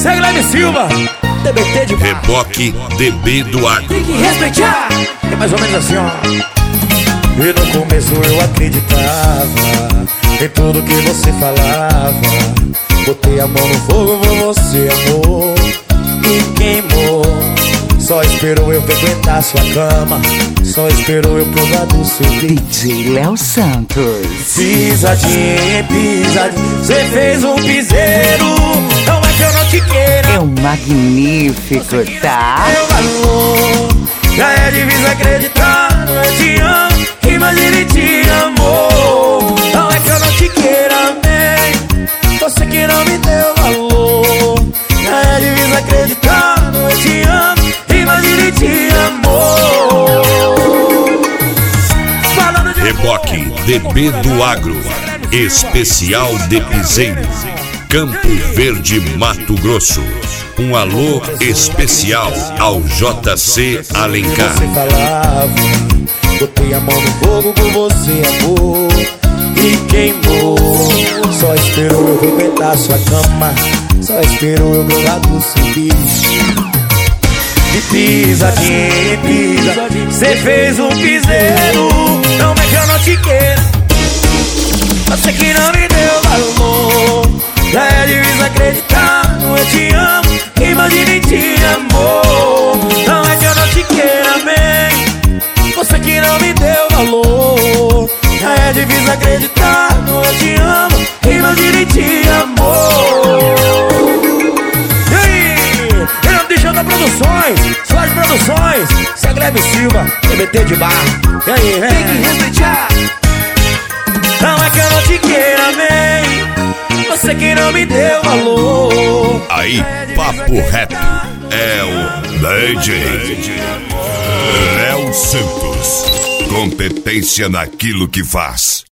Segleb Silva, TBT de bar. Reboque DB do Agro. Tem que respeitar. É mais ou menos assim, ó. E no começo eu acreditava em tudo que você falava. Botei a mão no fogo por você, amor, e queimou. Só esperou eu frequentar sua cama, só esperou eu provar do seu beijo. DJ Léo Santos. Pisadinha, pisadinha, cê fez um piseiro. Não é que eu não te queira, É um magnífico, tá? meu valor. Já é difícil acreditar, eu te amo, imagina e te amou. Não é que eu não te queira, amém, você que não me deu valor. Já é difícil acreditar, eu te amo, imagina e te amou. Falando de Reboque DB do Agro. Especial de Piseiro, Campo Verde, Mato Grosso. Um alô especial ao JC Alencar. você falava, botei a mão no fogo por você, amor, e queimou. Só esperou eu frequentar sua cama, só esperou eu provar do seu bicho. E pisadinha, pisadinha, cê fez um piseiro. Não é que eu não te queira, você que não me deu valor. Já é difícil acreditar, eu te amo, imagina e te amor. Não é que eu não te queira, amém, você que não me deu valor. Já é difícil acreditar, eu te amo, imagina e te amor. E aí, em nome de Janda Produções, Suas Produções, Segleb Silva, TBT de bar. E aí, vem? Tem que respeitar. Não é que eu não te queira, amém, você que não me deu valor. Aí, papo reto, é o DJ Léo Santos. Competência naquilo que faz.